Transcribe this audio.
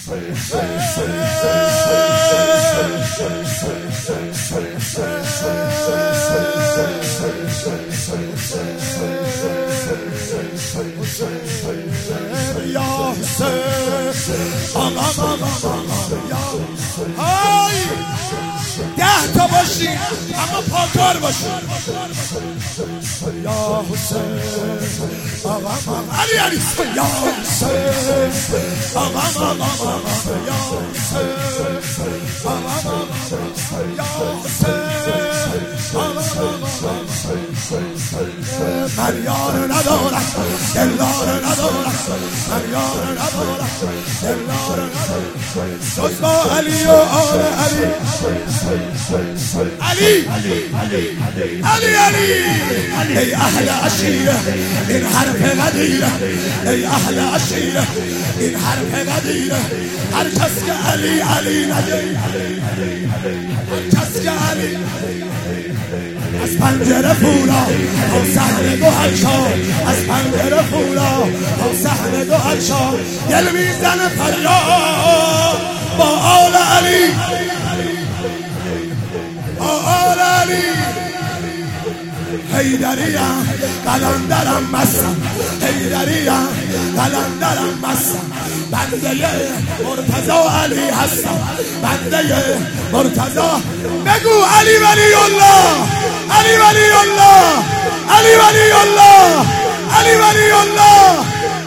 ده تا باشین اما پاکار باشین. یا حسین آقا علی علی یا حسین آقا یا حسین آقا یا حسین من یار ندارم دلدار ندارم من یار ندارم دلدار ندارم جز با علی و آل علی علی علی علی ای اهل عشیره این حرف قدیره ای اهل عشیره این حرف قدیره هر کس که علی علی نده هر کس که علی از پنجره فولا تا صحن گوهرشا از پنجره فولا تا صحن گوهرشا دل میزنه فریاد با آل علی با آل علی حیدریم قلندرم مستم حیدریم قلندرم مستم بنده مرتضی علی هستم بنده مرتضی بگو علی ولی الله علی ولی الله علی ولی الله علی ولی الله